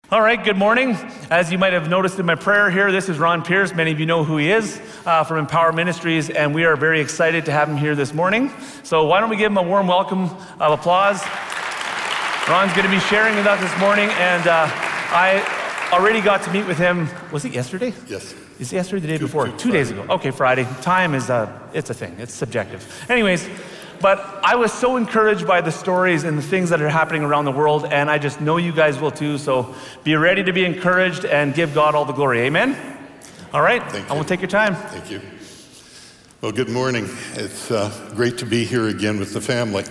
All right, good morning. As you might have noticed in my prayer here, this is Ron Pierce. Many of you know who he is from Empower Ministries, and we are very excited to have him here this morning. So why don't we give him a warm welcome of applause. Ron's going to be sharing with us this morning, and I already got to meet with him, was it yesterday? Yes. Is it yesterday, the day before? 2 days ago. Okay, Friday. Time is, it's a thing, it's subjective. Anyways, but I was so encouraged by the stories and the things that are happening around the world, and I just know you guys will too, so be ready to be encouraged and give God all the glory. Amen? All right, I will take your time. Thank you. Well, good morning. It's great to be here again with the family.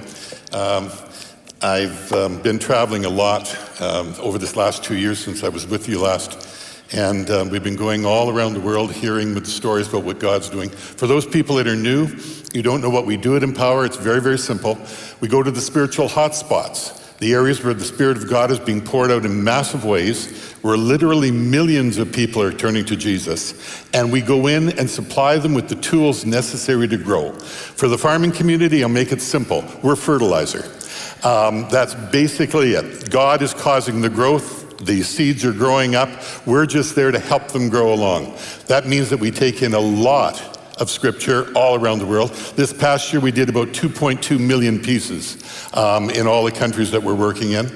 I've been traveling a lot over this last 2 years since I was with you last. And we've been going all around the world hearing the stories about what God's doing. For those people that are new, you don't know what we do at Empower, it's very, very simple. We go to the spiritual hotspots, the areas where the Spirit of God is being poured out in massive ways, where literally millions of people are turning to Jesus. And we go in and supply them with the tools necessary to grow. For the farming community, I'll make it simple. We're fertilizer. That's basically it. God is causing the growth. The seeds are growing up. We're just there to help them grow along. That means that we take in a lot of scripture all around the world. This past year we did about 2.2 million pieces in all the countries that we're working in.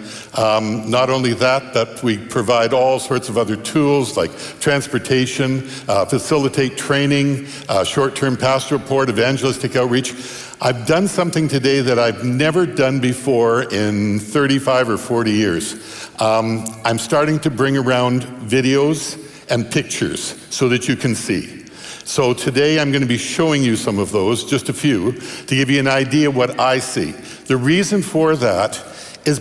Not only that, but we provide all sorts of other tools like transportation, facilitate training, short-term pastoral support, evangelistic outreach. I've done something today that I've never done before in 35 or 40 years. I'm starting to bring around videos and pictures so that you can see. So today I'm going to be showing you some of those, just a few, to give you an idea what I see. The reason for that is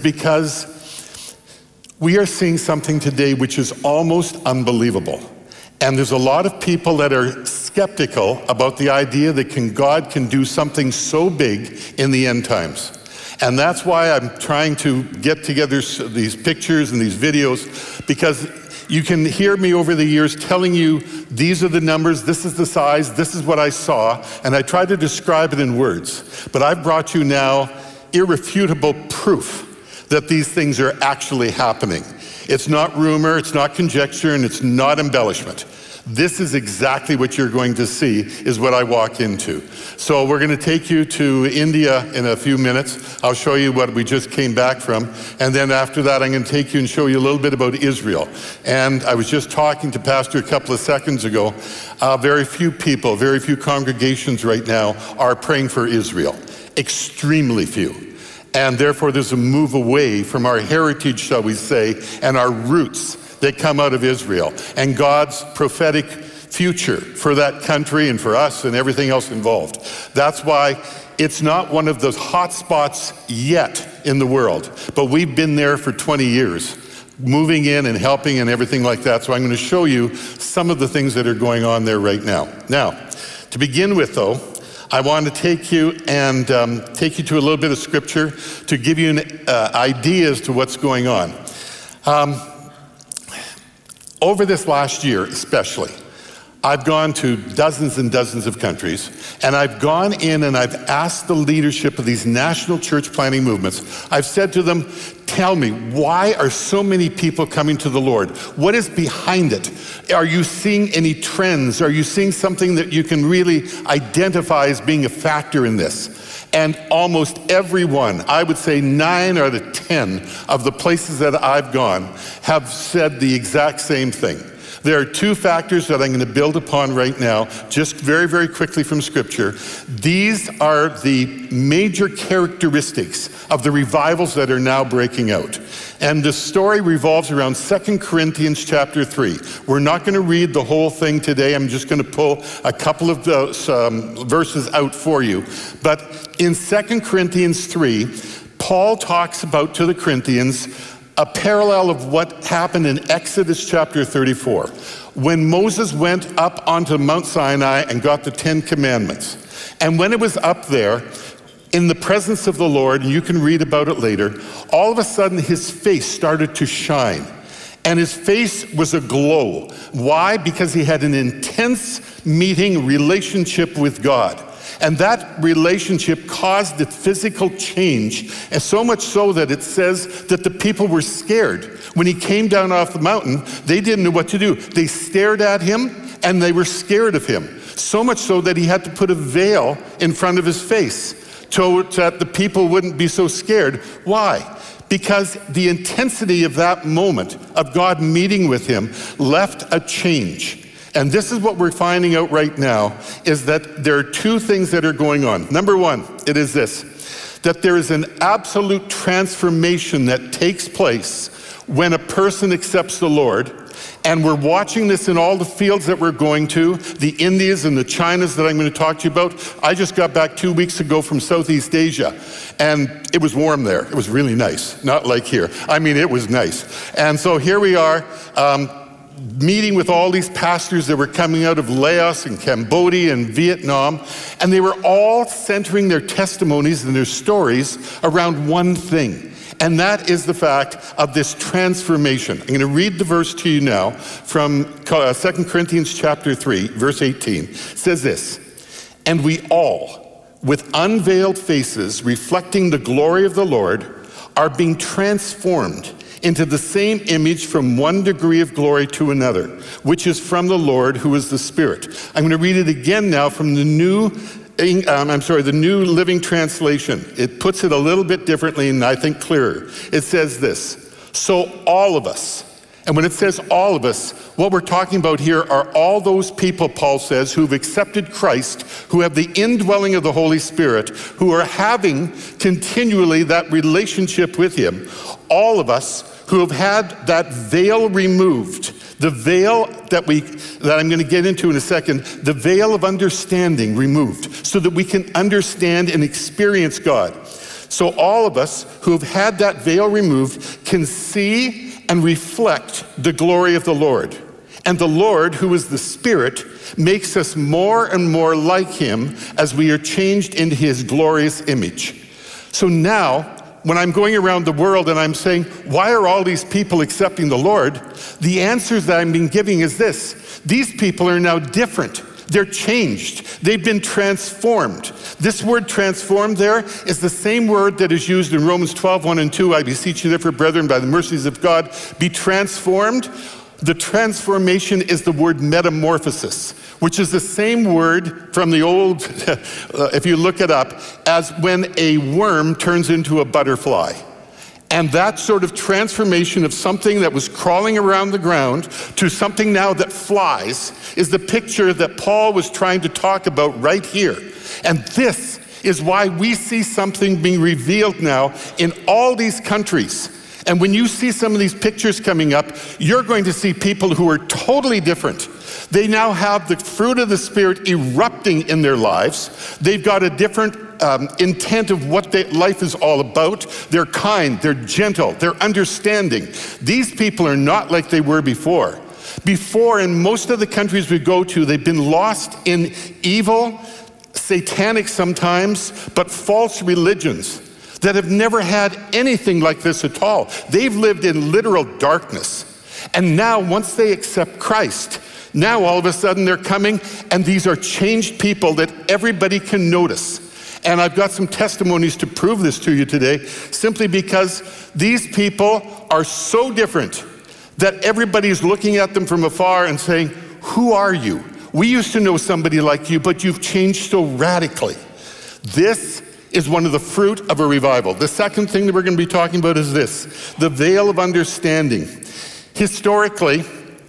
because we are seeing something today which is almost unbelievable. And there's a lot of people that are skeptical about the idea that God can do something so big in the end times. And that's why I'm trying to get together these pictures and these videos, because you can hear me over the years telling you, these are the numbers, this is the size, this is what I saw, and I try to describe it in words. But I've brought you now irrefutable proof that these things are actually happening. It's not rumor, it's not conjecture, and it's not embellishment. This is exactly what you're going to see is what I walk into. So we're going to take you to India in a few minutes. I'll show you what we just came back from. And then after that, I'm going to take you and show you a little bit about Israel. And I was just talking to Pastor a couple of seconds ago. Very few people, very few congregations right now are praying for Israel. Extremely few. And therefore, there's a move away from our heritage, shall we say, and our roots that come out of Israel, and God's prophetic future for that country and for us and everything else involved. That's why it's not one of those hot spots yet in the world, but we've been there for 20 years, moving in and helping and everything like that. So I'm going to show you some of the things that are going on there right now. Now, to begin with though, I want to take you and take you to a little bit of scripture to give you an idea as to what's going on. Over this last year especially, I've gone to dozens and dozens of countries, and I've gone in and I've asked the leadership of these national church planting movements. I've said to them, tell me, why are so many people coming to the Lord? What is behind it? Are you seeing any trends? Are you seeing something that you can really identify as being a factor in this? And almost everyone, I would say 9 out of 10 of the places that I've gone have said the exact same thing. There are two factors that I'm going to build upon right now, just very, very quickly from Scripture. These are the major characteristics of the revivals that are now breaking out. And the story revolves around 2 Corinthians chapter 3. We're not going to read the whole thing today. I'm just going to pull a couple of those verses out for you. But in 2 Corinthians 3, Paul talks about to the Corinthians a parallel of what happened in Exodus chapter 34, when Moses went up onto Mount Sinai and got the 10 Commandments. And when it was up there, in the presence of the Lord, and you can read about it later, all of a sudden his face started to shine. And his face was aglow. Why? Because he had an intense meeting relationship with God. And that relationship caused a physical change, and so much so that it says that the people were scared. When he came down off the mountain, they didn't know what to do. They stared at him and they were scared of him. So much so that he had to put a veil in front of his face so that the people wouldn't be so scared. Why? Because the intensity of that moment of God meeting with him left a change. And this is what we're finding out right now, is that there are two things that are going on. Number one, it is this, that there is an absolute transformation that takes place when a person accepts the Lord. And we're watching this in all the fields that we're going to, the Indias and the Chinas that I'm going to talk to you about. I just got back 2 weeks ago from Southeast Asia, and it was warm there. It was really nice, not like here. I mean, it was nice. And so here we are, meeting with all these pastors that were coming out of Laos and Cambodia and Vietnam, and they were all centering their testimonies and their stories around one thing. And that is the fact of this transformation. I'm going to read the verse to you now from 2 Corinthians chapter 3, verse 18. It says this, "And we all, with unveiled faces, reflecting the glory of the Lord, are being transformed into the same image from one degree of glory to another, which is from the Lord, who is the Spirit." I'm going to read it again now from the New Living Translation. It puts it a little bit differently and I think clearer. It says this, "So all of us," and when it says all of us, what we're talking about here are all those people, Paul says, who've accepted Christ, who have the indwelling of the Holy Spirit, who are having continually that relationship with him. All of us who have had that veil removed, the veil that I'm going to get into in a second, the veil of understanding removed, so that we can understand and experience God. So all of us who have had that veil removed can see and reflect the glory of the Lord. And the Lord, who is the Spirit, makes us more and more like him as we are changed into his glorious image. So now, when I'm going around the world and I'm saying, why are all these people accepting the Lord? The answers that I'm being giving is this. These people are now different. They're changed. They've been transformed. This word transformed there is the same word that is used in Romans 12, 1 and 2. "I beseech you therefore, brethren, by the mercies of God, be transformed." The transformation is the word metamorphosis, which is the same word from the old, if you look it up, as when a worm turns into a butterfly. And that sort of transformation of something that was crawling around the ground to something now that flies is the picture that Paul was trying to talk about right here. And this is why we see something being revealed now in all these countries. And when you see some of these pictures coming up, you're going to see people who are totally different. They now have the fruit of the Spirit erupting in their lives. They've got a different intent of what life is all about. They're kind, they're gentle, they're understanding. These people are not like they were before. Before, in most of the countries we go to, they've been lost in evil, satanic sometimes, but false religions that have never had anything like this at all. They've lived in literal darkness. And now, once they accept Christ, now all of a sudden they're coming, and these are changed people that everybody can notice. And I've got some testimonies to prove this to you today, simply because these people are so different that everybody's looking at them from afar and saying, "Who are you? We used to know somebody like you, but you've changed so radically." This is one of the fruit of a revival. The second thing that we're going to be talking about is this, the veil of understanding. Historically,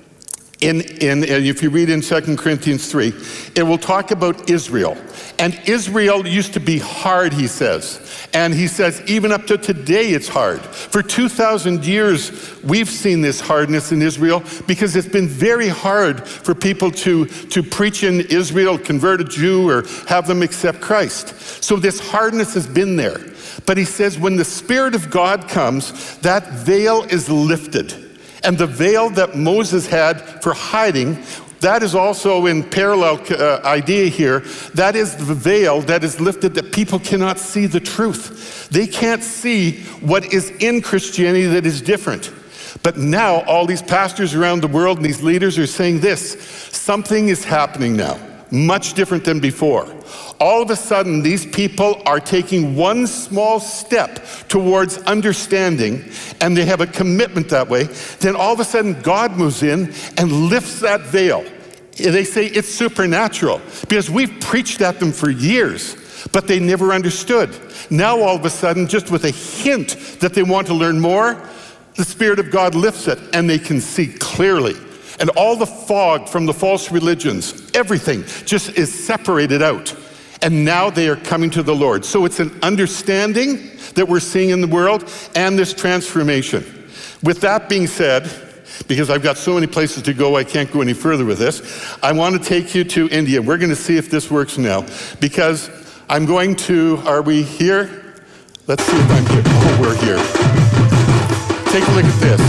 if you read in 2 Corinthians 3, it will talk about Israel. And Israel used to be hard, he says. And he says, even up to today, it's hard. For 2,000 years, we've seen this hardness in Israel because it's been very hard for people to preach in Israel, convert a Jew, or have them accept Christ. So this hardness has been there. But he says, when the Spirit of God comes, that veil is lifted. And the veil that Moses had for hiding, that is also in parallel idea here. That is the veil that is lifted, that people cannot see the truth. They can't see what is in Christianity that is different. But now all these pastors around the world and these leaders are saying this, something is happening now. much different than before. All of a sudden, these people are taking one small step towards understanding, and they have a commitment that way. Then all of a sudden, God moves in and lifts that veil. They say it's supernatural, because we've preached at them for years, but they never understood. Now all of a sudden, just with a hint that they want to learn more, the Spirit of God lifts it, and they can see clearly. And all the fog from the false religions, everything just is separated out. And now they are coming to the Lord. So it's an understanding that we're seeing in the world, and this transformation. With that being said, because I've got so many places to go, I can't go any further with this, I want to take you to India. We're going to see if this works now, because I'm going to, are we here? Let's see if I'm here. Oh, we're here. Take a look at this.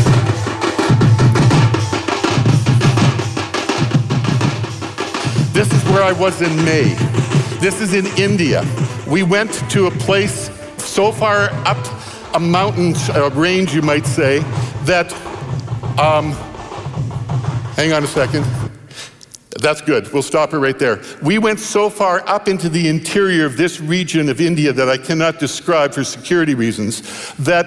This is where I was in May. This is in India. We went to a place so far up a mountain range, you might say, that, hang on a second. That's good, we'll stop it right there. We went so far up into the interior of this region of India that I cannot describe for security reasons, that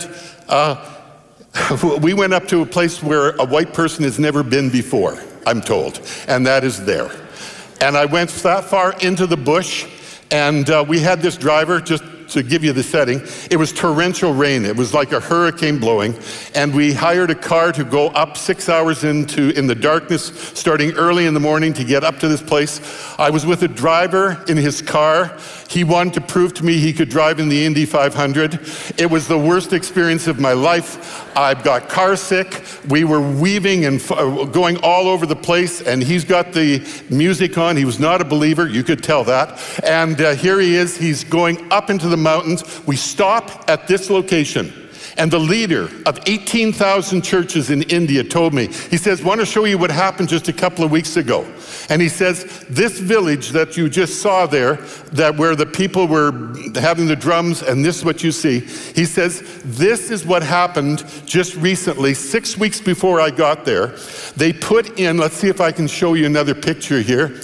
we went up to a place where a white person has never been before, I'm told, and that is there. And I went that far into the bush, and we had this driver, just to give you the setting, it was torrential rain. It was like a hurricane blowing, and we hired a car to go up 6 hours in the darkness, starting early in the morning to get up to this place. I was with a driver in his car. He wanted to prove to me he could drive in the Indy 500. It was the worst experience of my life. I got car sick. We were weaving and going all over the place, and he's got the music on. He was not a believer, you could tell that. And here he is, he's going up into the mountains. We stop at this location, and the leader of 18,000 churches in India told me, he says, want to show you what happened just a couple of weeks ago. And he says, this village that you just saw there, that where the people were having the drums, and this is what you see, he says, this is what happened just recently, 6 weeks before I got there. They put in, let's see if I can show you another picture here.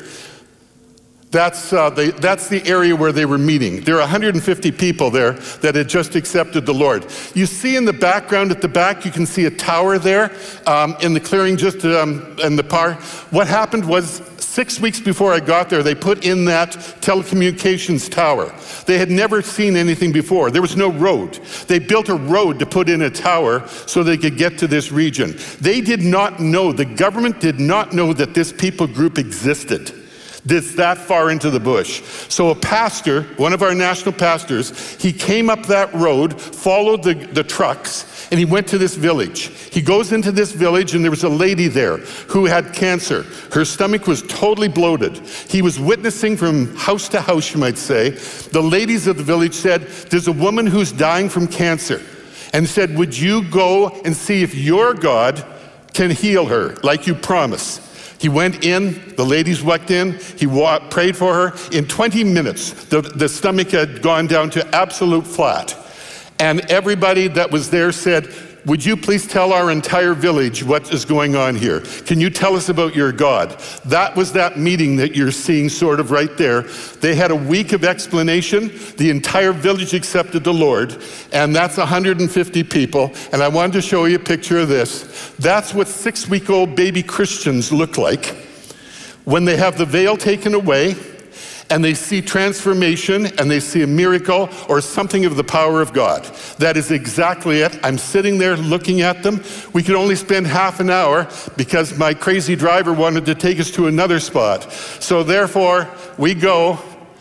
That's the area where they were meeting. There are 150 people there that had just accepted the Lord. You see in the background at the back, you can see a tower there in the clearing just in the par. What happened was 6 weeks before I got there, they put in that telecommunications tower. They had never seen anything before. There was no road. They built a road to put in a tower so they could get to this region. They did not know, the government did not know that this people group existed. This that far into the bush. So a pastor, one of our national pastors, he came up that road, followed the trucks, and he went to this village. He goes into this village, and there was a lady there who had cancer. Her stomach was totally bloated. He was witnessing from house to house, you might say. The ladies of the village said, there's a woman who's dying from cancer, and said, would you go and see if your God can heal her like you promised? He went in, the ladies walked in, he prayed for her. In 20 minutes, the stomach had gone down to absolute flat. And everybody that was there said, would you please tell our entire village what is going on here? Can you tell us about your God? That was that meeting that you're seeing sort of right there. They had a week of explanation. The entire village accepted the Lord, and that's 150 people. And I wanted to show you a picture of this. That's what 6-week-old baby Christians look like when they have the veil taken away, and they see transformation, and they see a miracle or something of the power of God. That is exactly it. I'm sitting there looking at them. We could only spend half an hour because my crazy driver wanted to take us to another spot. So therefore, we go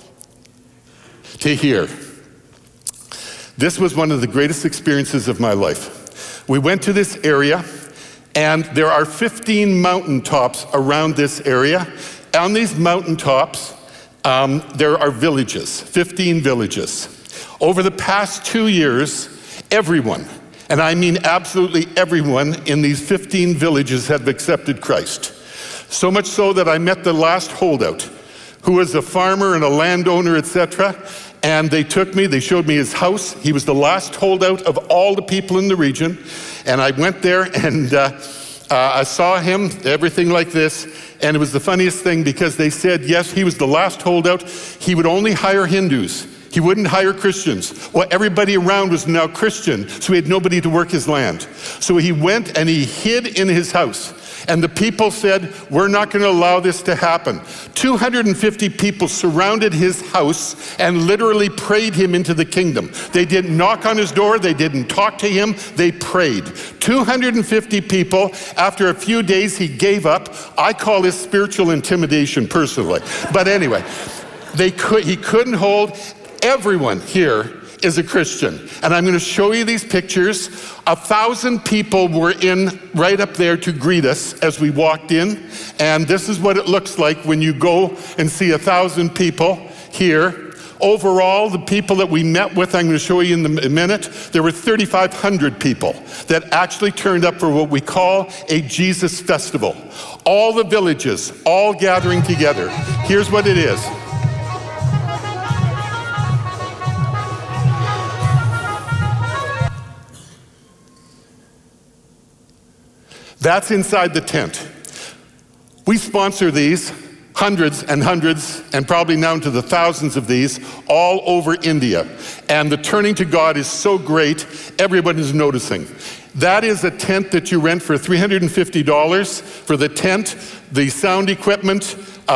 to here. This was one of the greatest experiences of my life. We went to this area, and there are 15 mountaintops around this area. On these mountaintops, there are villages, 15 villages. Over the past 2 years, everyone, and I mean absolutely everyone in these 15 villages have accepted Christ. So much so that I met the last holdout, who was a farmer and a landowner, etc. And they took me, they showed me his house. He was the last holdout of all the people in the region. And I went there, and I saw him, everything like this, and it was the funniest thing because they said, yes, he was the last holdout. He would only hire Hindus. He wouldn't hire Christians. Well, everybody around was now Christian, so he had nobody to work his land. So he went and he hid in his house. And the people said, we're not going to allow this to happen. 250 people surrounded his house and literally prayed him into the kingdom. They didn't knock on his door. They didn't talk to him. They prayed. 250 people. After a few days, he gave up. I call this spiritual intimidation personally. But anyway, he couldn't hold. Everyone here is a Christian. And I'm going to show you these pictures. 1,000 people were in right up there to greet us as we walked in. And this is what it looks like when you go and see 1,000 people here. Overall, the people that we met with, I'm going to show you in a minute, there were 3,500 people that actually turned up for what we call a Jesus festival. All the villages, all gathering together. Here's what it is. That's inside the tent. We sponsor these, hundreds and hundreds, and probably now to the thousands of these, all over India. And the turning to God is so great, everyone is noticing. That is a tent that you rent for $350 for the tent, the sound equipment,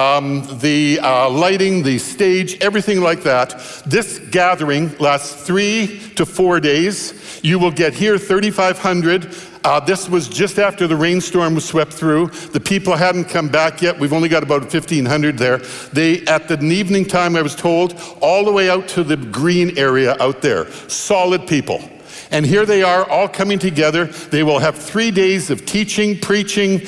the lighting, the stage, everything like that. This gathering lasts 3 to 4 days. You will get here 3,500. This was just after the rainstorm was swept through. The people hadn't come back yet. We've only got about 1,500 there. They, at the evening time, I was told, all the way out to the green area out there. Solid people. And here they are all coming together. They will have 3 days of teaching, preaching,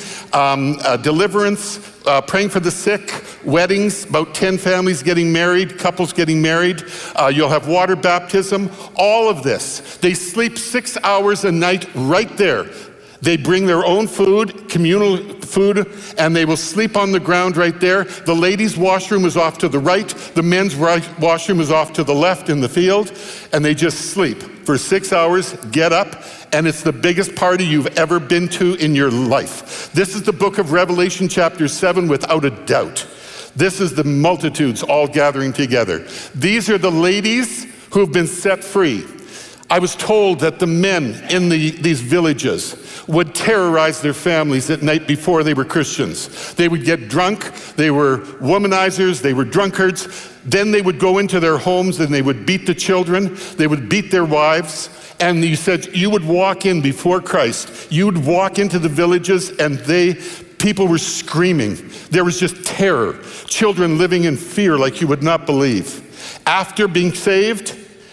deliverance, praying for the sick, weddings, about 10 families getting married, couples getting married. You'll have water baptism, all of this. They sleep 6 hours a night right there. They bring their own food, communal food, and they will sleep on the ground right there. The ladies' washroom is off to the right. The men's washroom is off to the left in the field. And they just sleep for 6 hours, get up, and it's the biggest party you've ever been to in your life. This is the book of Revelation chapter 7 without a doubt. This is the multitudes all gathering together. These are the ladies who have been set free. I was told that the men in these villages would terrorize their families at night before they were Christians. They would get drunk, they were womanizers, they were drunkards. Then they would go into their homes and they would beat the children, they would beat their wives. And you said you would walk in before Christ, you would walk into the villages and people were screaming. There was just terror. Children living in fear like you would not believe. After being saved,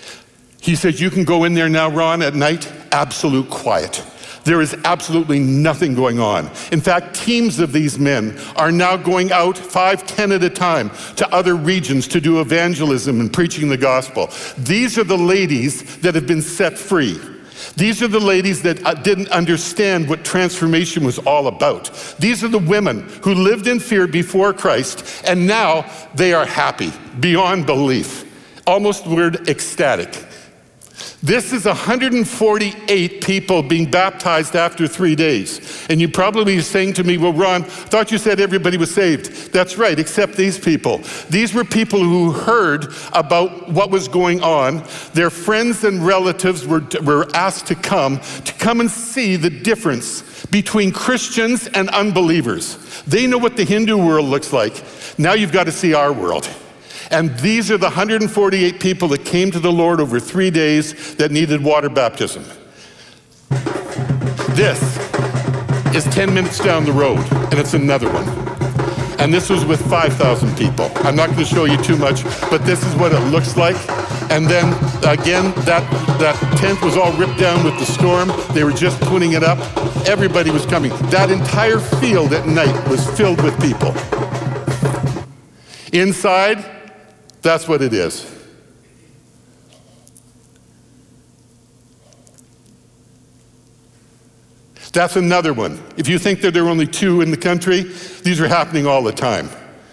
he said, you can go in there now, Ron, at night, absolute quiet. There is absolutely nothing going on. In fact, teams of these men are now going out 5, 10 at a time to other regions to do evangelism and preaching the gospel. These are the ladies that have been set free. These are the ladies that didn't understand what transformation was all about. These are the women who lived in fear before Christ, and now they are happy beyond belief. Almost the word ecstatic. This is 148 people being baptized after 3 days. And you probably are saying to me, well, Ron, I thought you said everybody was saved. That's right, except these people. These were people who heard about what was going on. Their friends and relatives were asked to come and see the difference between Christians and unbelievers. They know what the Hindu world looks like. Now you've got to see our world. And these are the 148 people that came to the Lord over 3 days that needed water baptism. This is 10 minutes down the road, and it's another one. And this was with 5,000 people. I'm not going to show you too much, but this is what it looks like. And then, again, that tent was all ripped down with the storm. They were just putting it up. Everybody was coming. That entire field at night was filled with people. Inside, that's what it is. That's another one. If you think that there are only 2 in the country, these are happening all the time.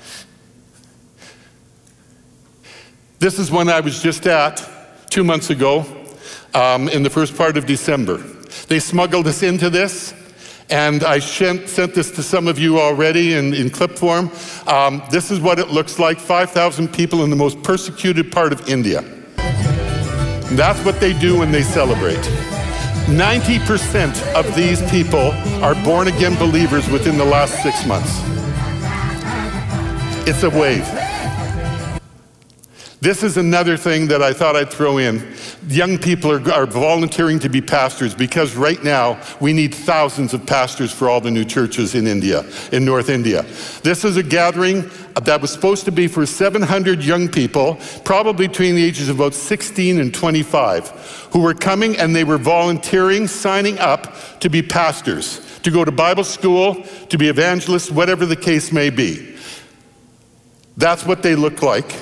This is one I was just at 2 months ago in the first part of December. They smuggled us into this, And I sent this to some of you already in clip form. This is what it looks like, 5,000 people in the most persecuted part of India. And that's what they do when they celebrate. 90% of these people are born-again believers within the last 6 months. It's a wave. This is another thing that I thought I'd throw in. Young people are volunteering to be pastors because right now we need thousands of pastors for all the new churches in India, in North India. This is a gathering that was supposed to be for 700 young people, probably between the ages of about 16 and 25, who were coming and they were volunteering, signing up to be pastors, to go to Bible school, to be evangelists, whatever the case may be. That's what they look like.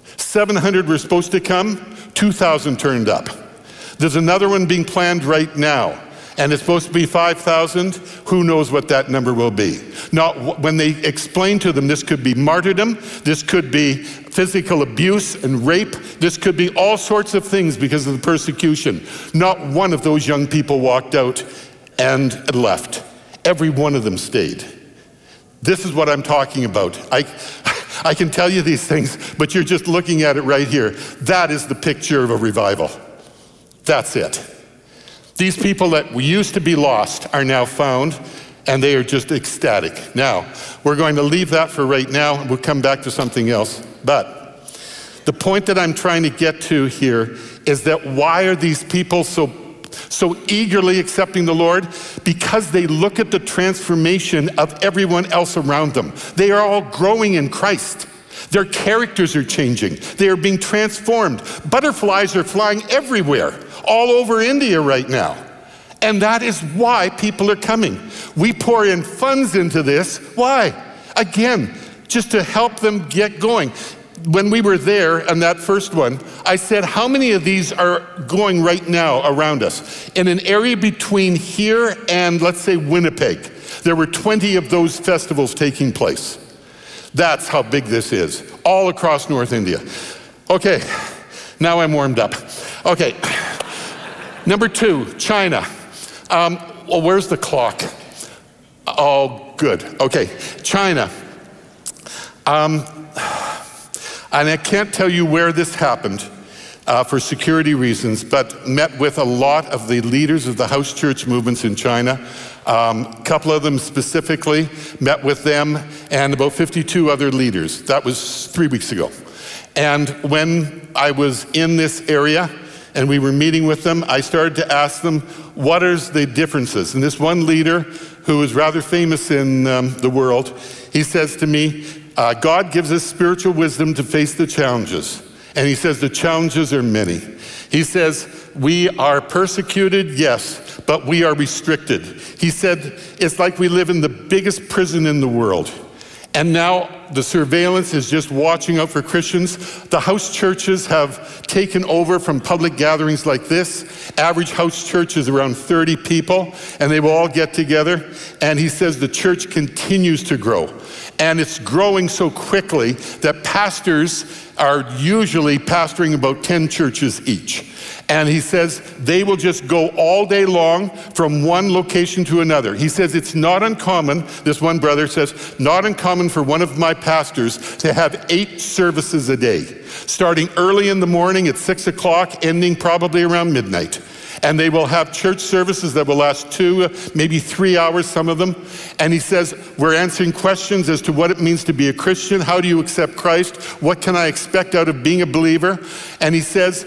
700 were supposed to come, 2,000 turned up. There's another one being planned right now, and it's supposed to be 5,000. Who knows what that number will be? Not when they explain to them this could be martyrdom, this could be physical abuse and rape, this could be all sorts of things because of the persecution. Not one of those young people walked out and left. Every one of them stayed. This is what I'm talking about. I can tell you these things, but you're just looking at it right here. That is the picture of a revival. That's it. These people that used to be lost are now found, and they are just ecstatic. Now, we're going to leave that for right now. We'll come back to something else. But the point that I'm trying to get to here is that why are these people so eagerly accepting the Lord? Because they look at the transformation of everyone else around them. They are all growing in Christ. Their characters are changing. They are being transformed. Butterflies are flying everywhere, all over India right now. And that is why people are coming. We pour in funds into this. Why? Again, just to help them get going. When we were there on that first one, I said, how many of these are going right now around us? In an area between here and, let's say, Winnipeg, there were 20 of those festivals taking place. That's how big this is, all across North India. Okay, now I'm warmed up. Okay, number 2, China. Well, where's the clock? Oh, good. Okay, China. And I can't tell you where this happened for security reasons, but met with a lot of the leaders of the house church movements in China. A couple of them specifically, met with them and about 52 other leaders. That was 3 weeks ago. And when I was in this area and we were meeting with them, I started to ask them, what are the differences? And this one leader, who is rather famous in the world, he says to me, God gives us spiritual wisdom to face the challenges. And he says the challenges are many. He says, we are persecuted, yes, but we are restricted. He said, it's like we live in the biggest prison in the world. And now the surveillance is just watching out for Christians. The house churches have taken over from public gatherings like this. Average house church is around 30 people, and they will all get together. And he says the church continues to grow. And it's growing so quickly that pastors are usually pastoring about 10 churches each. And he says they will just go all day long from one location to another. He says it's not uncommon, this one brother says, not uncommon for one of my pastors to have 8 services a day, starting early in the morning at 6 o'clock, ending probably around midnight. And they will have church services that will last 2, maybe 3 hours, some of them. And he says, we're answering questions as to what it means to be a Christian. How do you accept Christ? What can I expect out of being a believer? And he says,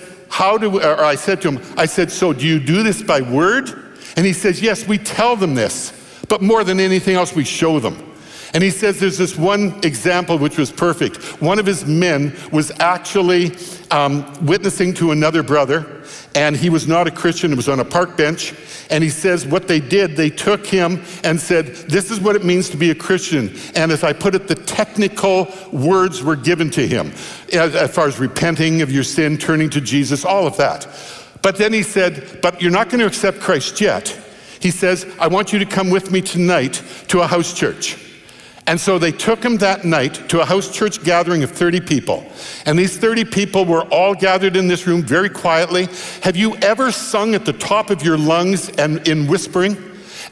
I said to him, so do you do this by word? And he says, yes, we tell them this, but more than anything else, we show them. And he says there's this one example which was perfect. One of his men was actually witnessing to another brother, and he was not a Christian, he was on a park bench. And he says what they did, they took him and said, this is what it means to be a Christian. And as I put it, the technical words were given to him, as far as repenting of your sin, turning to Jesus, all of that. But then he said, but you're not going to accept Christ yet. He says, I want you to come with me tonight to a house church. And so they took him that night to a house church gathering of 30 people. And these 30 people were all gathered in this room very quietly. Have you ever sung at the top of your lungs and in whispering?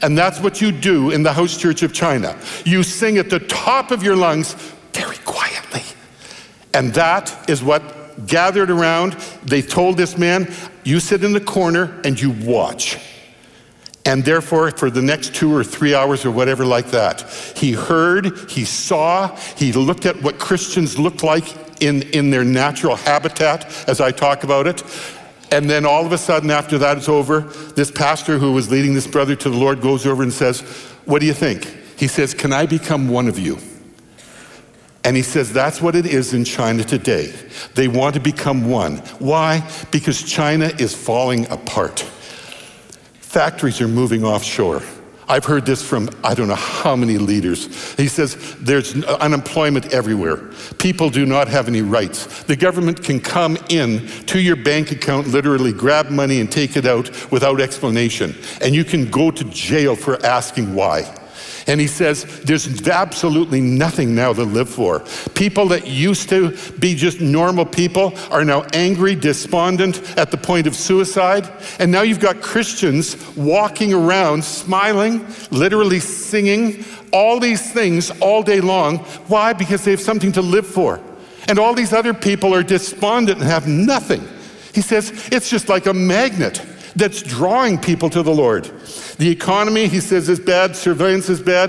And that's what you do in the House Church of China. You sing at the top of your lungs very quietly. And that is what gathered around. They told this man, you sit in the corner and you watch. And therefore, for the next 2 or 3 hours or whatever like that, he heard, he saw, he looked at what Christians look like in their natural habitat, as I talk about it. And then all of a sudden, after that is over, this pastor who was leading this brother to the Lord goes over and says, what do you think? He says, can I become one of you? And he says, that's what it is in China today. They want to become one. Why? Because China is falling apart. Factories are moving offshore. I've heard this from I don't know how many leaders. He says there's unemployment everywhere. People do not have any rights. The government can come in to your bank account, literally grab money and take it out without explanation. And you can go to jail for asking why. And he says there's absolutely nothing now to live for. People that used to be just normal people are now angry, despondent, at the point of suicide. And now you've got Christians walking around, smiling, literally singing, all these things all day long. Why? Because they have something to live for. And all these other people are despondent and have nothing. He says it's just like a magnet that's drawing people to the Lord. The economy, he says, is bad. Surveillance is bad.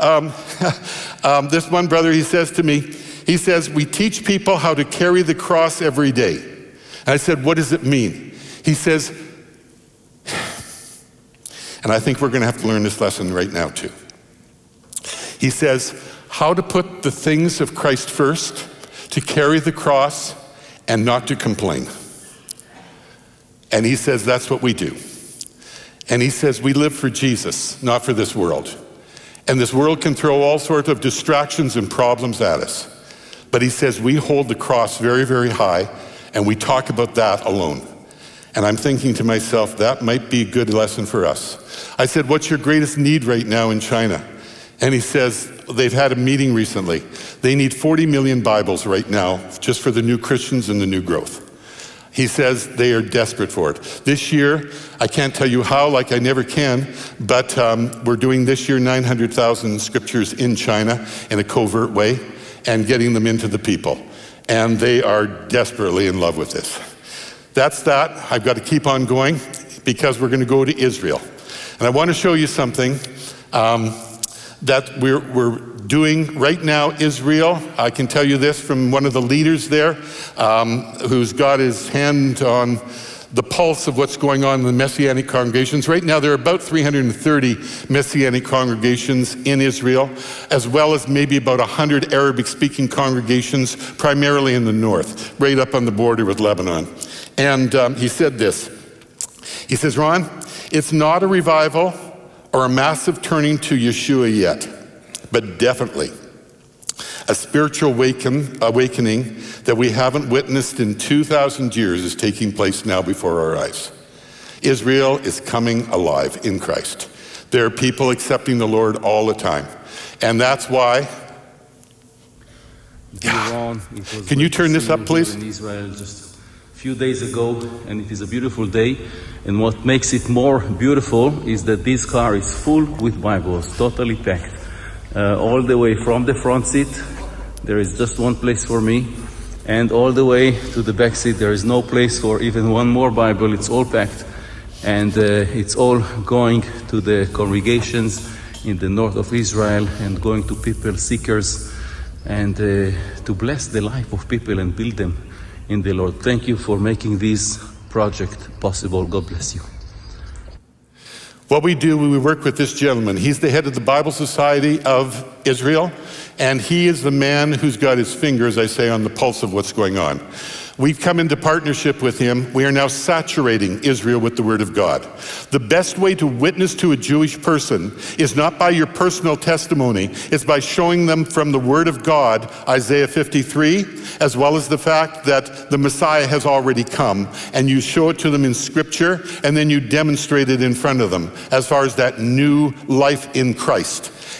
This one brother, he says to me, he says, we teach people how to carry the cross every day. And I said, what does it mean? He says, and I think we're going to have to learn this lesson right now too. He says, how to put the things of Christ first, to carry the cross, and not to complain. And he says, that's what we do. And he says, we live for Jesus, not for this world. And this world can throw all sorts of distractions and problems at us. But he says, we hold the cross very, very high, and we talk about that alone. And I'm thinking to myself, that might be a good lesson for us. I said, what's your greatest need right now in China? And he says, they've had a meeting recently. They need 40 million Bibles right now, just for the new Christians and the new growth. He says they are desperate for it. This year, I can't tell you how, like I never can, but we're doing this year 900,000 scriptures in China in a covert way and getting them into the people. And they are desperately in love with this. That's that. I've got to keep on going because we're going to go to Israel. And I want to show you something that we're doing right now. Israel, I can tell you this from one of the leaders there who's got his hand on the pulse of what's going on in the Messianic congregations. Right now there are about 330 Messianic congregations in Israel, as well as maybe about 100 Arabic-speaking congregations, primarily in the north, right up on the border with Lebanon. And he said this. He says, Ron, it's not a revival or a massive turning to Yeshua yet, but definitely a spiritual awakening that we haven't witnessed in 2,000 years is taking place now before our eyes. Israel is coming alive in Christ. There are people accepting the Lord all the time. And that's why... Can you turn this up, please? In Israel just a few days ago, and it is a beautiful day. And what makes it more beautiful is that this car is full with Bibles, totally packed. All the way from the front seat, there is just one place for me. And all the way to the back seat, there is no place for even one more Bible. It's all packed. And it's all going to the congregations in the north of Israel and going to people, seekers, and to bless the life of people and build them in the Lord. Thank you for making this project possible. God bless you. What we do, we work with this gentleman. He's the head of the Bible Society of Israel, and he is the man who's got his finger, as I say, on the pulse of what's going on. We've come into partnership with him. We are now saturating Israel with the Word of God. The best way to witness to a Jewish person is not by your personal testimony. It's by showing them from the Word of God, Isaiah 53, as well as the fact that the Messiah has already come. And you show it to them in Scripture, and then you demonstrate it in front of them as far as that new life in Christ.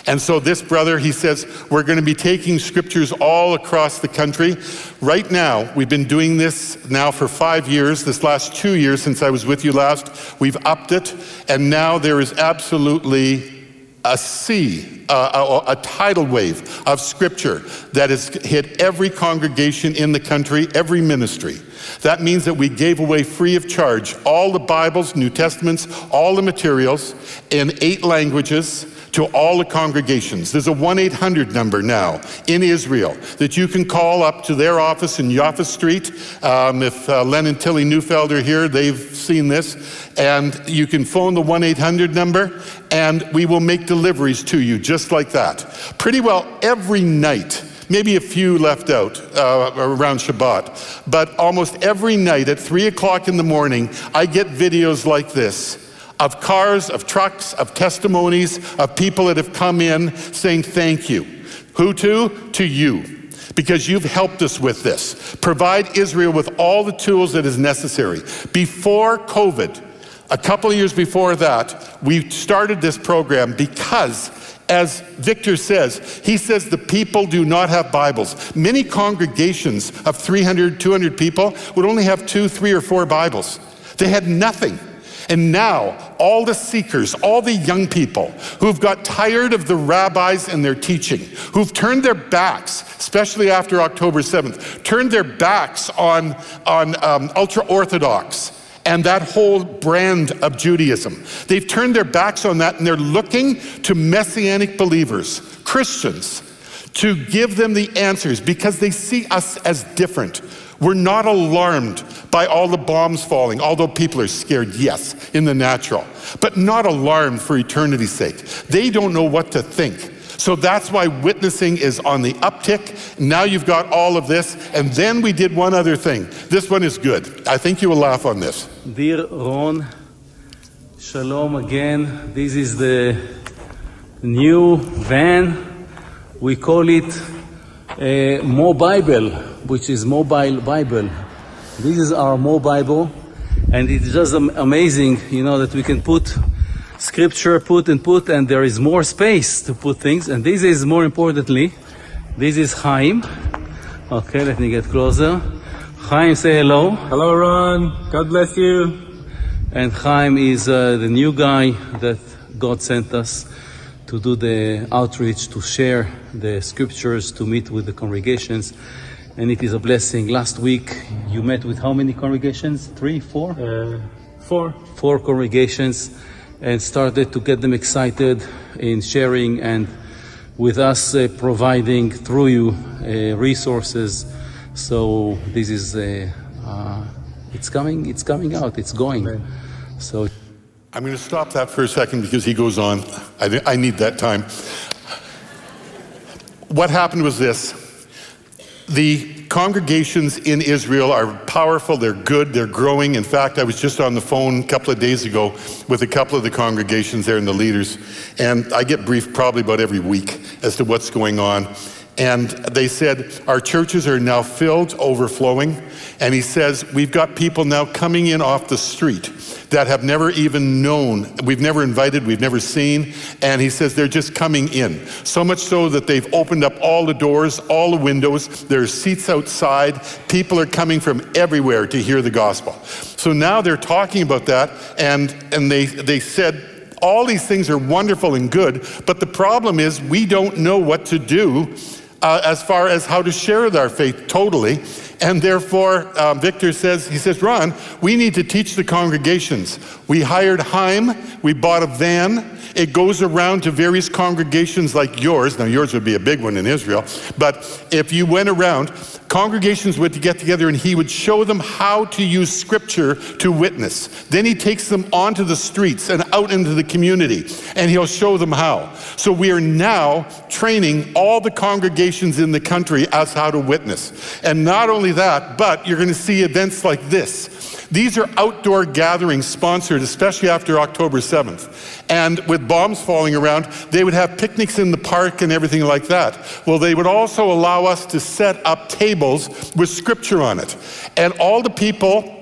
And so this brother, he says, we're going to be taking scriptures all across the country. Right now, we've been doing this now for 5 years. This last 2 years since I was with you last, we've upped it. And now there is absolutely a sea, a tidal wave of scripture that has hit every congregation in the country, every ministry. That means that we gave away free of charge all the Bibles, New Testaments, all the materials in 8 languages to all the congregations. There's a 1-800 number now in Israel that you can call up to their office in Jaffa Street. If Len and Tilly Neufeld are here, they've seen this. And you can phone the 1-800 number and we will make deliveries to you just like that. Pretty well every night, maybe a few left out around Shabbat, but almost every night at 3 o'clock in the morning, I get videos like this of cars, of trucks, of testimonies, of people that have come in saying thank you. Who to? To you. Because you've helped us with this. Provide Israel with all the tools that is necessary. Before COVID, a couple of years before that, we started this program because, as Victor says, he says the people do not have Bibles. Many congregations of 300, 200 people would only have 2, 3, or 4 Bibles. They had nothing. And now, all the seekers, all the young people who've got tired of the rabbis and their teaching, who've turned their backs, especially after October 7th, turned their backs on ultra-Orthodox and that whole brand of Judaism. They've turned their backs on that and they're looking to Messianic believers, Christians, to give them the answers because they see us as different. We're not alarmed by all the bombs falling, although people are scared, yes, in the natural, but not alarmed for eternity's sake. They don't know what to think. So that's why witnessing is on the uptick. Now you've got all of this. And then we did one other thing. This one is good. I think you will laugh on this. Dear Ron, shalom again. This is the new van. We call it Mo-Bible, which is Mobile Bible. This is our Mo-Bible, and it's just amazing, you know, that we can put scripture, and there is more space to put things. And this is, more importantly, this is Chaim. Okay, let me get closer. Chaim, say hello. Hello, Ron. God bless you. And Chaim is the new guy that God sent us to do the outreach, to share the scriptures, to meet with the congregations. And it is a blessing. Last week, you met with how many congregations? 3, 4? 4. 4 congregations, and started to get them excited in sharing and with us providing through you resources. So this is, it's coming out, it's going. Amen. So I'm going to stop that for a second because he goes on. I need that time. What happened was this. The congregations in Israel are powerful, they're good, they're growing. In fact, I was just on the phone a couple of days ago with a couple of the congregations there and the leaders, and I get briefed probably about every week as to what's going on. And they said, our churches are now filled, overflowing. And he says, we've got people now coming in off the street that have never even known, we've never invited, we've never seen. And he says they're just coming in. So much so that they've opened up all the doors, all the windows. There's seats outside. People are coming from everywhere to hear the gospel. So now they're talking about that, and they said, all these things are wonderful and good, but the problem is we don't know what to do as far as how to share our faith totally. And therefore, Victor says, he says, Ron, we need to teach the congregations. We hired Chaim, we bought a van. It goes around to various congregations like yours. Now yours would be a big one in Israel, but if you went around, congregations would get together and he would show them how to use scripture to witness. Then he takes them onto the streets and out into the community and he'll show them how. So we are now training all the congregations in the country as how to witness. And not only that, but you're going to see events like this. These are outdoor gatherings sponsored, especially after October 7th. And with bombs falling around, they would have picnics in the park and everything like that. Well, they would also allow us to set up tables with scripture on it. And all the people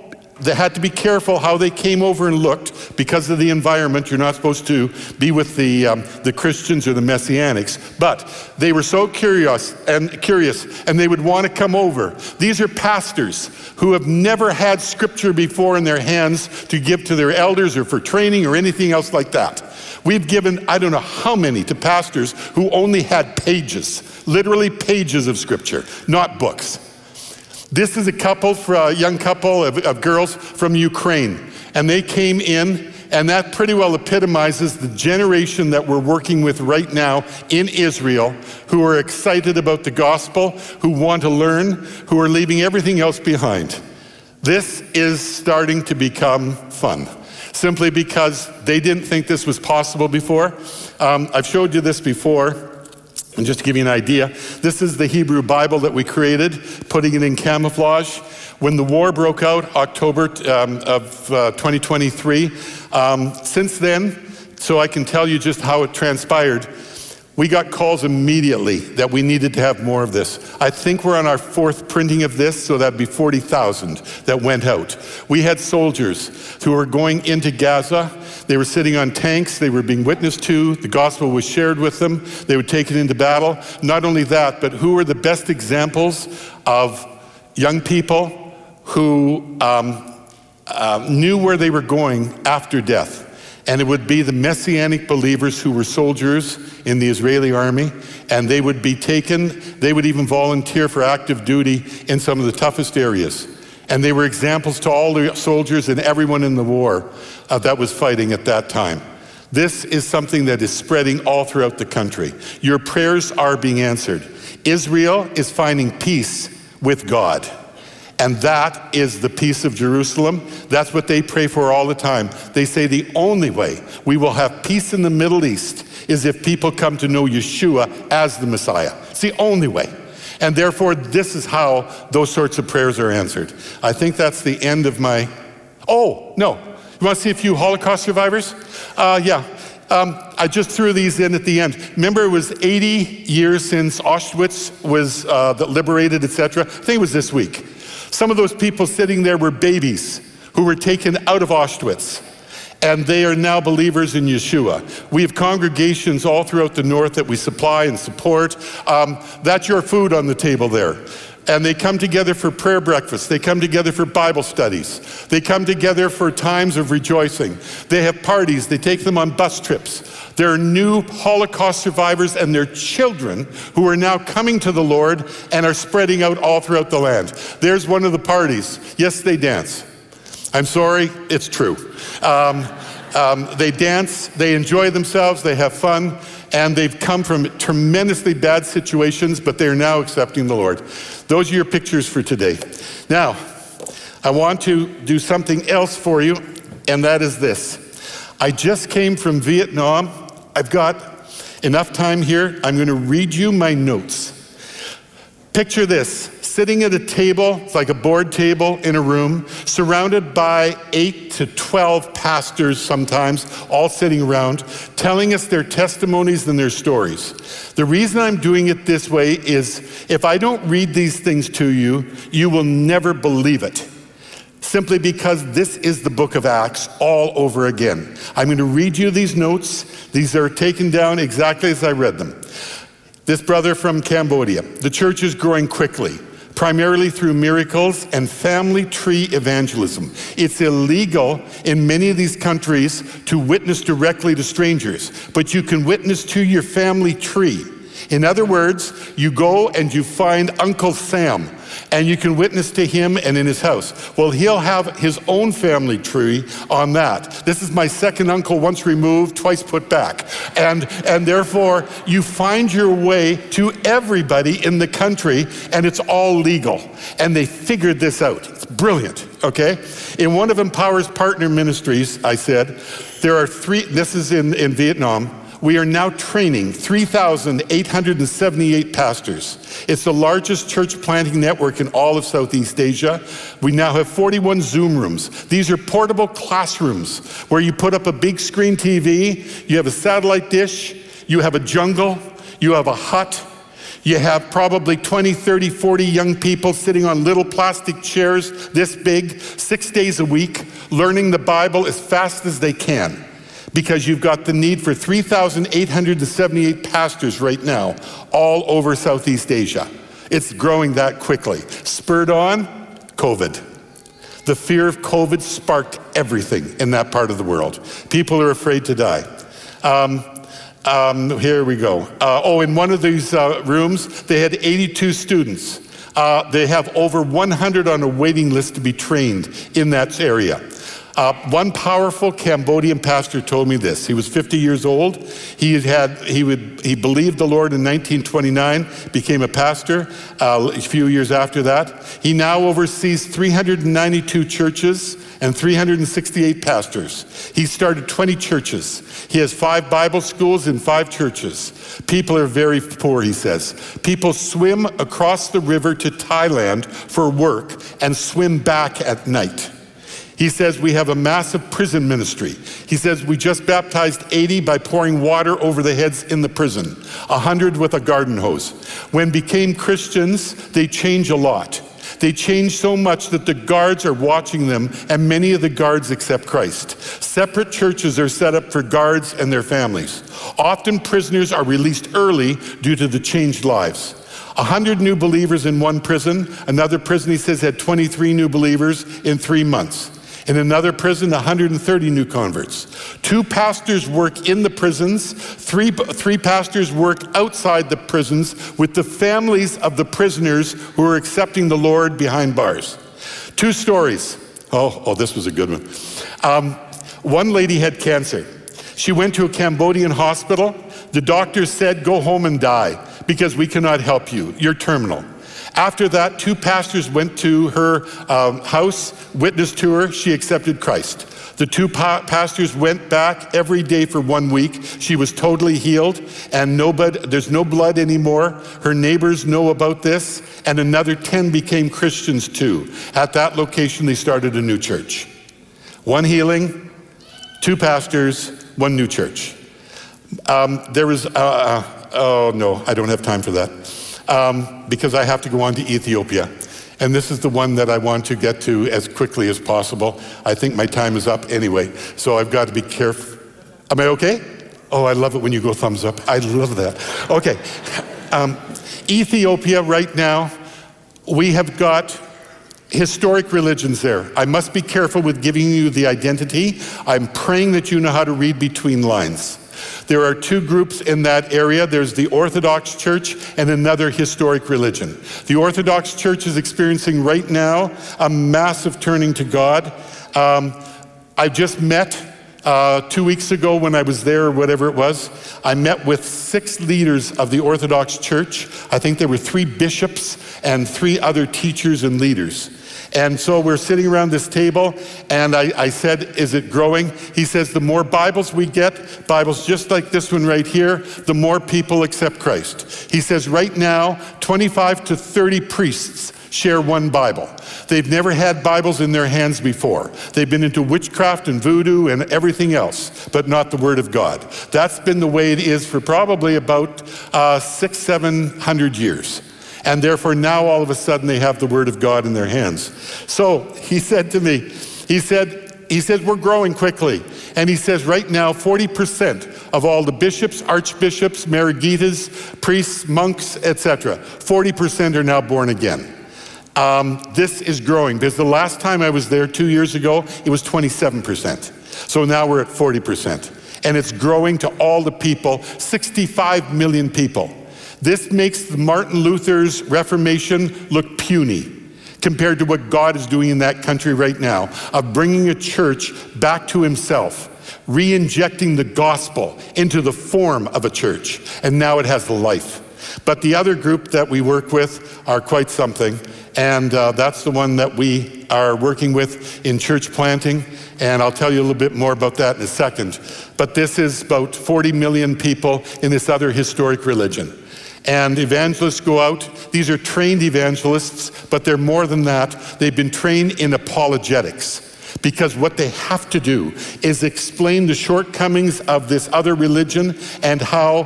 they had to be careful how they came over and looked because of the environment. You're not supposed to be with the Christians or the Messianics, but they were so curious, and they would want to come over. These are pastors who have never had scripture before in their hands to give to their elders or for training or anything else like that. We've given, I don't know how many, to pastors who only had pages, literally pages of scripture, not books. This is a young couple of girls from Ukraine, and they came in, and that pretty well epitomizes the generation that we're working with right now in Israel, who are excited about the gospel, who want to learn, who are leaving everything else behind. This is starting to become fun, simply because they didn't think this was possible before. I've showed you this before. And just to give you an idea, this is the Hebrew Bible that we created, putting it in camouflage. When the war broke out, October of 2023, since then, so I can tell you just how it transpired, we got calls immediately that we needed to have more of this. I think we're on our 4th printing of this, so that'd be 40,000 that went out. We had soldiers who were going into Gaza. They were sitting on tanks. They were being witnessed to. The gospel was shared with them. They would take it into battle. Not only that, but who were the best examples of young people who knew where they were going after death. And it would be the Messianic believers who were soldiers in the Israeli army, and they would be taken, they would even volunteer for active duty in some of the toughest areas. And they were examples to all the soldiers and everyone in the war that was fighting at that time. This is something that is spreading all throughout the country. Your prayers are being answered. Israel is finding peace with God. And that is the peace of Jerusalem. That's what they pray for all the time. They say the only way we will have peace in the Middle East is if people come to know Yeshua as the Messiah. It's the only way. And therefore, this is how those sorts of prayers are answered. I think that's the end of my... Oh, no. You want to see a few Holocaust survivors? Yeah. I just threw these in at the end. Remember, it was 80 years since Auschwitz was liberated, etc. I think it was this week. Some of those people sitting there were babies who were taken out of Auschwitz, and they are now believers in Yeshua. We have congregations all throughout the north that we supply and support. That's your food on the table there. And they come together for prayer breakfast. They come together for Bible studies. They come together for times of rejoicing. They have parties. They take them on bus trips. There are new Holocaust survivors and their children who are now coming to the Lord and are spreading out all throughout the land. There's one of the parties. Yes, they dance. I'm sorry, it's true. They dance, they enjoy themselves, they have fun, and they've come from tremendously bad situations, but they are now accepting the Lord. Those are your pictures for today. Now, I want to do something else for you, and that is this. I just came from Vietnam. I've got enough time here. I'm going to read you my notes. Picture this, sitting at a table, it's like a board table in a room, surrounded by 8 to 12 pastors sometimes, all sitting around, telling us their testimonies and their stories. The reason I'm doing it this way is if I don't read these things to you, you will never believe it. Simply because this is the book of Acts all over again. I'm going to read you these notes. These are taken down exactly as I read them. This brother from Cambodia. The church is growing quickly, primarily through miracles and family tree evangelism. It's illegal in many of these countries to witness directly to strangers, but you can witness to your family tree. In other words, you go and you find Uncle Sam, and you can witness to him and in his house. Well, he'll have his own family tree on that. This is my second uncle, once removed, twice put back. And therefore, you find your way to everybody in the country, and it's all legal. And they figured this out. It's brilliant, okay? In one of Empower's partner ministries, I said, there are 3, this is in Vietnam, we are now training 3,878 pastors. It's the largest church planting network in all of Southeast Asia. We now have 41 Zoom rooms. These are portable classrooms where you put up a big screen TV, you have a satellite dish, you have a jungle, you have a hut, You have probably 20, 30, 40 young people sitting on little plastic chairs this big, 6 days a week, learning the Bible as fast as they can, because you've got the need for 3,878 pastors right now all over Southeast Asia. It's growing that quickly. Spurred on, COVID. The fear of COVID sparked everything in that part of the world. People are afraid to die. Here we go. In one of these rooms, they had 82 students. They have over 100 on a waiting list to be trained in that area. One powerful Cambodian pastor told me this. He was 50 years old. He believed the Lord in 1929, became a pastor a few years after that. He now oversees 392 churches and 368 pastors. He started 20 churches. He has 5 Bible schools and 5 churches. People are very poor, he says. People swim across the river to Thailand for work and swim back at night. He says we have a massive prison ministry. He says we just baptized 80 by pouring water over the heads in the prison, 100 with a garden hose. When became Christians, they change a lot. They change so much that the guards are watching them, and many of the guards accept Christ. Separate churches are set up for guards and their families. Often prisoners are released early due to the changed lives. 100 new believers in one prison. Another prison, he says, had 23 new believers in 3 months. In another prison, 130 new converts. 2 pastors work in the prisons. 3 pastors work outside the prisons with the families of the prisoners who are accepting the Lord behind bars. 2 stories. Oh, this was a good one. One lady had cancer. She went to a Cambodian hospital. The doctor said, go home and die because we cannot help you. You're terminal. After that, 2 pastors went to her house, witnessed to her. She accepted Christ. The 2 pastors went back every day for 1 week. She was totally healed, and there's no blood anymore. Her neighbors know about this, and another 10 became Christians too. At that location, they started a new church. 1 healing, 2 pastors, 1 new church. There was, oh no, I don't have time for that. Because I have to go on to Ethiopia. And this is the one that I want to get to as quickly as possible. I think my time is up anyway, so I've got to be careful. Am I okay? Oh, I love it when you go thumbs up. I love that. Okay. Ethiopia right now, we have got historic religions there. I must be careful with giving you the identity. I'm praying that you know how to read between lines. There are 2 groups in that area. There's the Orthodox Church and another historic religion. The Orthodox Church is experiencing right now a massive turning to God. I just met 2 weeks ago when I was there, or whatever it was. I met with 6 leaders of the Orthodox Church. I think there were 3 bishops and 3 other teachers and leaders. And so we're sitting around this table, and I said, is it growing? He says, the more Bibles we get, Bibles just like this one right here, the more people accept Christ. He says right now, 25 to 30 priests share 1 Bible. They've never had Bibles in their hands before. They've been into witchcraft and voodoo and everything else, but not the Word of God. That's been the way it is for probably about 600-700 years. And therefore now all of a sudden they have the Word of God in their hands. So he said to me, he said we're growing quickly. And he says right now 40% of all the bishops, archbishops, marigitas, priests, monks, etc., 40% are now born again. This is growing because the last time I was there 2 years ago, it was 27%. So now we're at 40%. And it's growing to all the people, 65 million people. This makes Martin Luther's Reformation look puny compared to what God is doing in that country right now, of bringing a church back to himself, re-injecting the gospel into the form of a church, and now it has the life. But the other group that we work with are quite something, and that's the one that we are working with in church planting, and I'll tell you a little bit more about that in a second. But this is about 40 million people in this other historic religion. And evangelists go out. These are trained evangelists, but they're more than that. They've been trained in apologetics. because what they have to do is explain the shortcomings of this other religion and how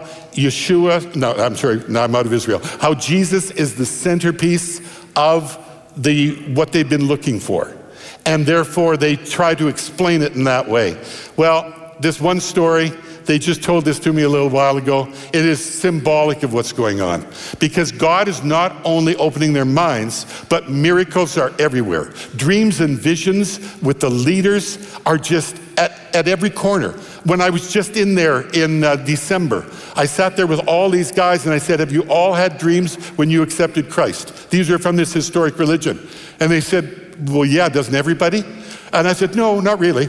I'm out of Israel, how Jesus is the centerpiece of what they've been looking for. And therefore they try to explain it in that way. Well, this one story, they just told this to me a little while ago. It is symbolic of what's going on. Because God is not only opening their minds, but miracles are everywhere. Dreams and visions with the leaders are just at every corner. When I was just in there in December, I sat there with all these guys and I said, have you all had dreams when you accepted Christ? These are from this historic religion. And they said, well, yeah, doesn't everybody? And I said, no, not really.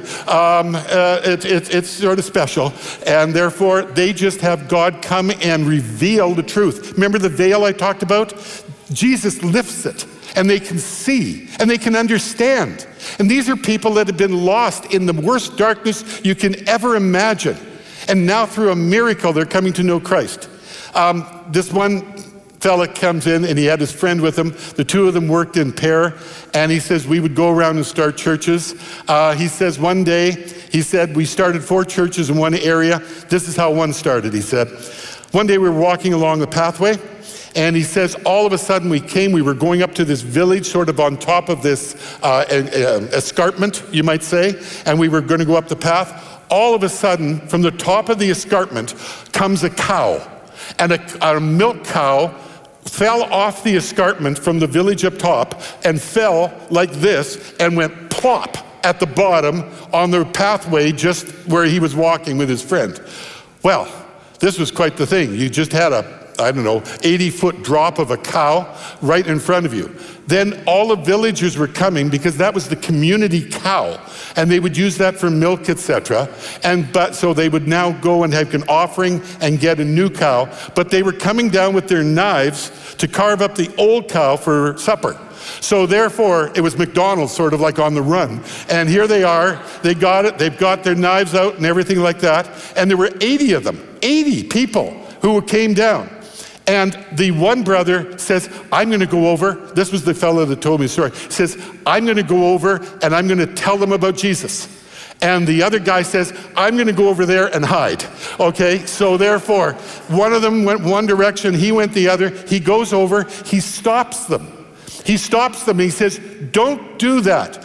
It's sort of special. And therefore, they just have God come and reveal the truth. Remember the veil I talked about? Jesus lifts it, and they can see, and they can understand. And these are people that have been lost in the worst darkness you can ever imagine. And now through a miracle, they're coming to know Christ. This one fella comes in and he had his friend with him. The two of them worked in pair, and he says we would go around and start churches. He says one day, he said, we started 4 churches in one area. This is how one started, he said. One day we were walking along the pathway, and he says all of a sudden we were going up to this village sort of on top of this escarpment, you might say, and we were going to go up the path. All of a sudden, from the top of the escarpment comes a cow, and a milk cow fell off the escarpment from the village up top and fell like this and went plop at the bottom on the pathway just where he was walking with his friend. Well, this was quite the thing. You just had a 80-foot drop of a cow right in front of you. Then all the villagers were coming because that was the community cow, and they would use that for milk, etc. So they would now go and have an offering and get a new cow, but they were coming down with their knives to carve up the old cow for supper. So therefore, it was McDonald's sort of like on the run. And here they are, they got it, they've got their knives out and everything like that, and there were 80 of them, 80 people who came down. And the one brother says, I'm going to go over. This was the fellow that told me the story. He says, I'm going to go over and I'm going to tell them about Jesus. And the other guy says, I'm going to go over there and hide. Okay, so therefore, one of them went one direction, he went the other. He goes over, he stops them. He stops them and he says, don't do that.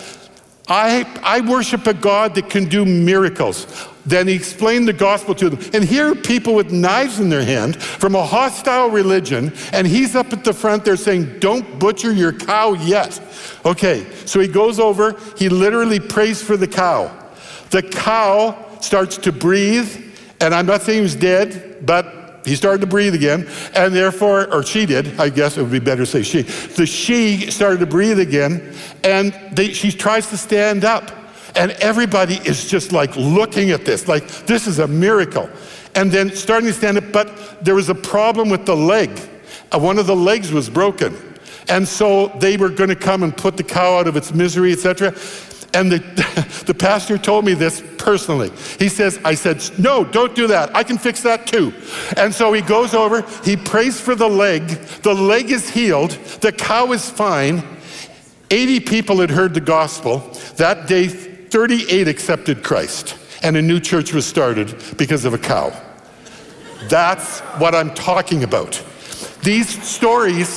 I worship a God that can do miracles. Then he explained the gospel to them. And here are people with knives in their hand from a hostile religion, and he's up at the front there saying, don't butcher your cow yet. Okay, so he goes over, he literally prays for the cow. The cow starts to breathe, and I'm not saying he was dead, but he started to breathe again, and therefore, or she did, I guess it would be better to say she. The she started to breathe again, and she tries to stand up. And everybody is just like looking at this, like this is a miracle. And then starting to stand up, but there was a problem with the leg. One of the legs was broken. And so they were going to come and put the cow out of its misery, etc. And the pastor told me this personally. He says, I said, no, don't do that. I can fix that too. And so he goes over, he prays for the leg. The leg is healed. The cow is fine. 80 people had heard the gospel. That day, 38 accepted Christ, and a new church was started because of a cow. That's what I'm talking about. These stories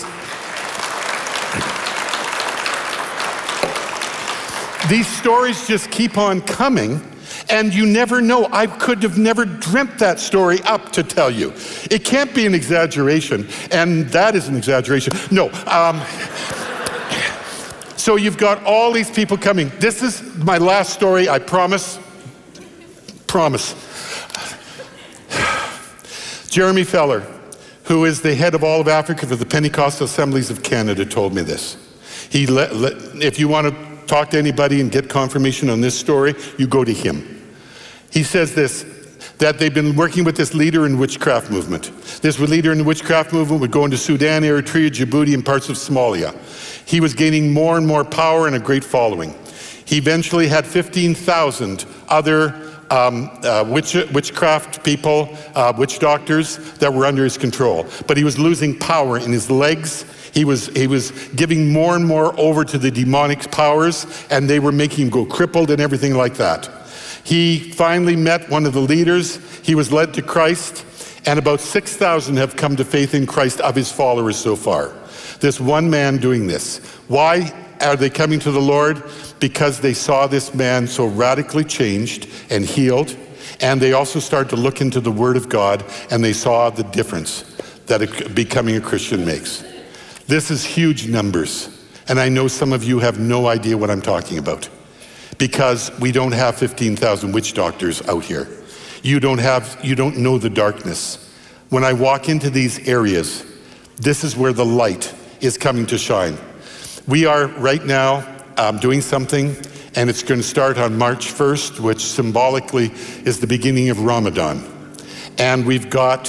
just keep on coming, and you never know. I could have never dreamt that story up to tell you. It can't be an exaggeration, and that is an exaggeration. No. So you've got all these people coming. This is my last story, I promise. Promise. Jeremy Feller, who is the head of all of Africa for the Pentecostal Assemblies of Canada, told me this. If you want to talk to anybody and get confirmation on this story, you go to him. He says this, that they've been working with this leader in witchcraft movement. This leader in the witchcraft movement would go into Sudan, Eritrea, Djibouti, and parts of Somalia. He was gaining more and more power and a great following. He eventually had 15,000 other witchcraft people, witch doctors that were under his control. But he was losing power in his legs. He was giving more and more over to the demonic powers, and they were making him go crippled and everything like that. He finally met one of the leaders. He was led to Christ, and about 6,000 have come to faith in Christ of his followers so far. This one man doing this. Why are they coming to the Lord? Because they saw this man so radically changed and healed, and they also started to look into the Word of God, and they saw the difference that becoming a Christian makes. This is huge numbers, and I know some of you have no idea what I'm talking about, because we don't have 15,000 witch doctors out here. You don't know the darkness. When I walk into these areas, this is where the light is coming to shine. We are right now doing something, and it's going to start on March 1st, which symbolically is the beginning of Ramadan. And we've got,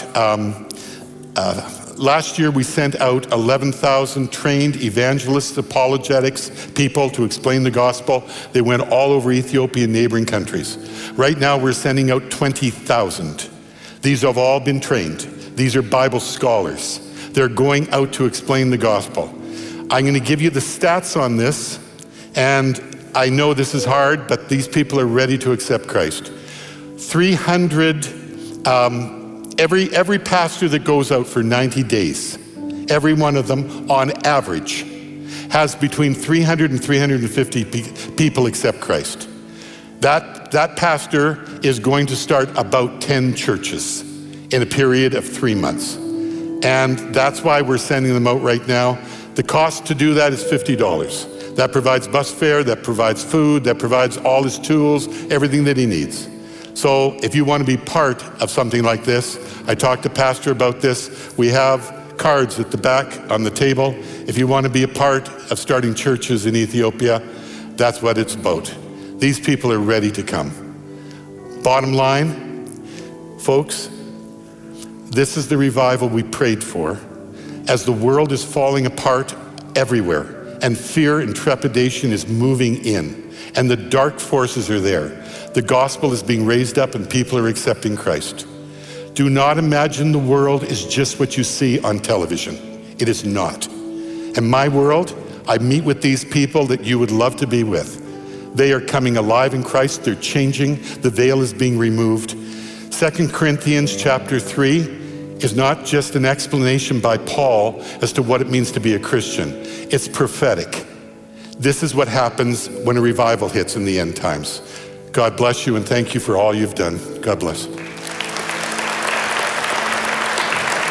last year we sent out 11,000 trained evangelists, apologetics, people to explain the gospel. They went all over Ethiopia and neighboring countries. Right now we're sending out 20,000. These have all been trained. These are Bible scholars. They're going out to explain the gospel. I'm going to give you the stats on this, and I know this is hard, but these people are ready to accept Christ. 300, every pastor that goes out for 90 days, every one of them on average has between 300 and 350 people accept Christ. That pastor is going to start about 10 churches in a period of 3 months. And that's why we're sending them out right now. The cost to do that is $50. That provides bus fare, that provides food, that provides all his tools, everything that he needs. So if you want to be part of something like this, I talked to Pastor about this. We have cards at the back on the table. If you want to be a part of starting churches in Ethiopia, that's what it's about. These people are ready to come. Bottom line, folks, this is the revival we prayed for. As the world is falling apart everywhere, and fear and trepidation is moving in, and the dark forces are there, the gospel is being raised up and people are accepting Christ. Do not imagine the world is just what you see on television. It is not. In my world, I meet with these people that you would love to be with. They are coming alive in Christ. They're changing. The veil is being removed. 2 Corinthians chapter 3 is not just an explanation by Paul as to what it means to be a Christian. It's prophetic. This is what happens when a revival hits in the end times. God bless you, and thank you for all you've done. God bless.